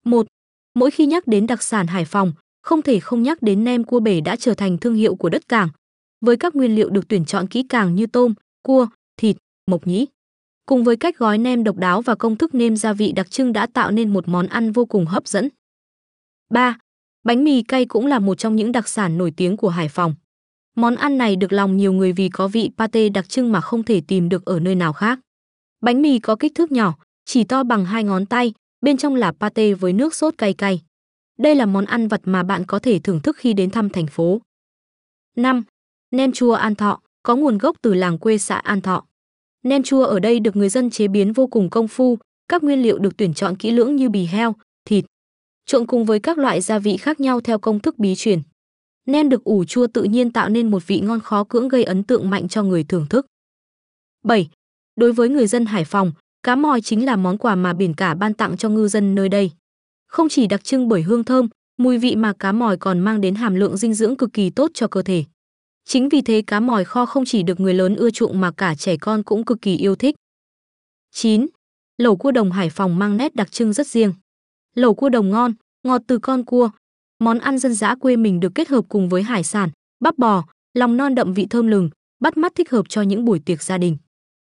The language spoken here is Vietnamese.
1. Mỗi khi nhắc đến đặc sản Hải Phòng, không thể không nhắc đến nem cua bể đã trở thành thương hiệu của đất cảng. Với các nguyên liệu được tuyển chọn kỹ càng như tôm, cua, thịt, mộc nhĩ, cùng với cách gói nem độc đáo và công thức nêm gia vị đặc trưng đã tạo nên một món ăn vô cùng hấp dẫn. 3. Bánh mì cay cũng là một trong những đặc sản nổi tiếng của Hải Phòng. Món ăn này được lòng nhiều người vì có vị pate đặc trưng mà không thể tìm được ở nơi nào khác. Bánh mì có kích thước nhỏ, chỉ to bằng 2 ngón tay, bên trong là pate với nước sốt cay cay. Đây là món ăn vặt mà bạn có thể thưởng thức khi đến thăm thành phố. 5. Nem chua An Thọ, có nguồn gốc từ làng quê xã An Thọ. Nem chua ở đây được người dân chế biến vô cùng công phu, các nguyên liệu được tuyển chọn kỹ lưỡng như bì heo, thịt, trộn cùng với các loại gia vị khác nhau theo công thức bí truyền. Nem được ủ chua tự nhiên tạo nên một vị ngon khó cưỡng gây ấn tượng mạnh cho người thưởng thức. 7. Đối với người dân Hải Phòng, cá mòi chính là món quà mà biển cả ban tặng cho ngư dân nơi đây. Không chỉ đặc trưng bởi hương thơm, mùi vị mà cá mòi còn mang đến hàm lượng dinh dưỡng cực kỳ tốt cho cơ thể. Chính vì thế cá mòi kho không chỉ được người lớn ưa chuộng mà cả trẻ con cũng cực kỳ yêu thích. 9. Lẩu cua đồng Hải Phòng mang nét đặc trưng rất riêng. Lẩu cua đồng ngon, ngọt từ con cua. Món ăn dân dã quê mình được kết hợp cùng với hải sản, bắp bò, lòng non đậm vị thơm lừng, bắt mắt thích hợp cho những buổi tiệc gia đình.